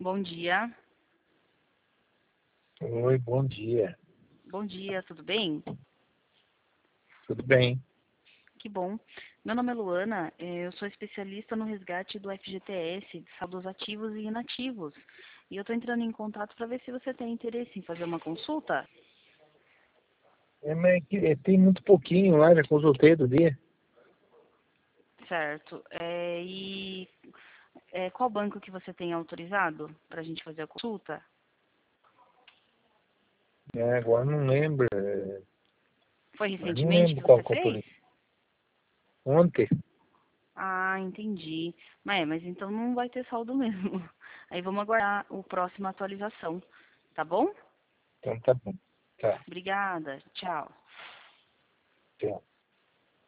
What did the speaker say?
Bom dia. Oi, bom dia. Bom dia, tudo bem? Tudo bem? Que bom. Meu nome é Luana, eu sou especialista no resgate do FGTS, de saldos ativos e inativos. E eu estou entrando em contato para ver se você tem interesse em fazer uma consulta. Mas tem muito pouquinho lá, já consultei outro dia. Certo. Qual banco que você tem autorizado para a gente fazer a consulta? Agora não lembro. Foi Mas não recentemente lembro que qual você que eu fez? autorizei. Ontem? Ah, entendi. Mas então não vai ter saldo mesmo. Aí vamos aguardar a próxima atualização, tá bom? Então tá bom. Tá. Obrigada. Tchau. Tchau.